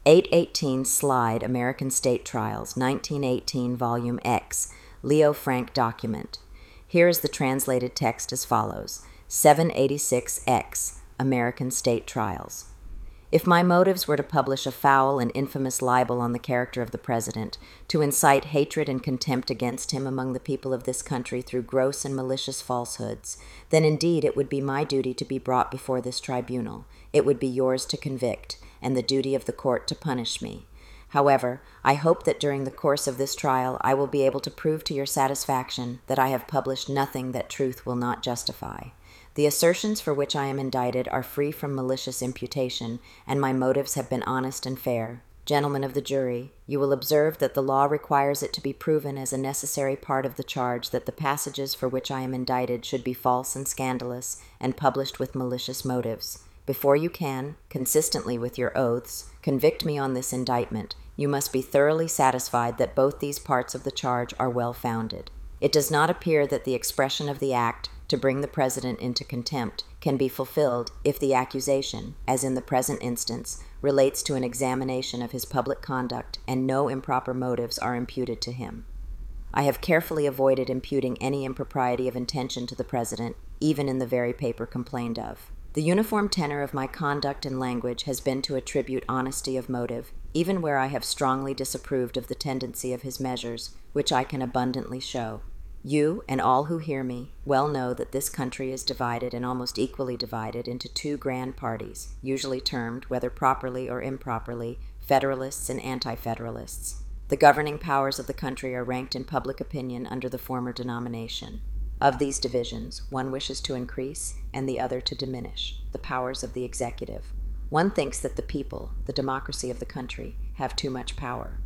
818 Slide, American State Trials, 1918, Volume X, Leo Frank document. Here is the translated text as follows. 786X, American State Trials. If my motives were to publish a foul and infamous libel on the character of the President, to incite hatred and contempt against him among the people of this country through gross and malicious falsehoods, then indeed it would be my duty to be brought before this tribunal. It would be yours to convict, and the duty of the court to punish me. However, I hope that during the course of this trial I will be able to prove to your satisfaction that I have published nothing that truth will not justify. The assertions for which I am indicted are free from malicious imputation, and my motives have been honest and fair. Gentlemen of the jury, you will observe that the law requires it to be proven as a necessary part of the charge that the passages for which I am indicted should be false and scandalous, and published with malicious motives. Before you can, consistently with your oaths, convict me on this indictment, you must be thoroughly satisfied that both these parts of the charge are well-founded. It does not appear that the expression of the act, to bring the President into contempt, can be fulfilled if the accusation, as in the present instance, relates to an examination of his public conduct and no improper motives are imputed to him. I have carefully avoided imputing any impropriety of intention to the President, even in the very paper complained of. The uniform tenor of my conduct and language has been to attribute honesty of motive, even where I have strongly disapproved of the tendency of his measures, which I can abundantly show. You, and all who hear me, well know that this country is divided and almost equally divided into two grand parties, usually termed, whether properly or improperly, Federalists and Anti-Federalists. The governing powers of the country are ranked in public opinion under the former denomination. Of these divisions, one wishes to increase and the other to diminish the powers of the executive. One thinks that the people, the democracy of the country, have too much power.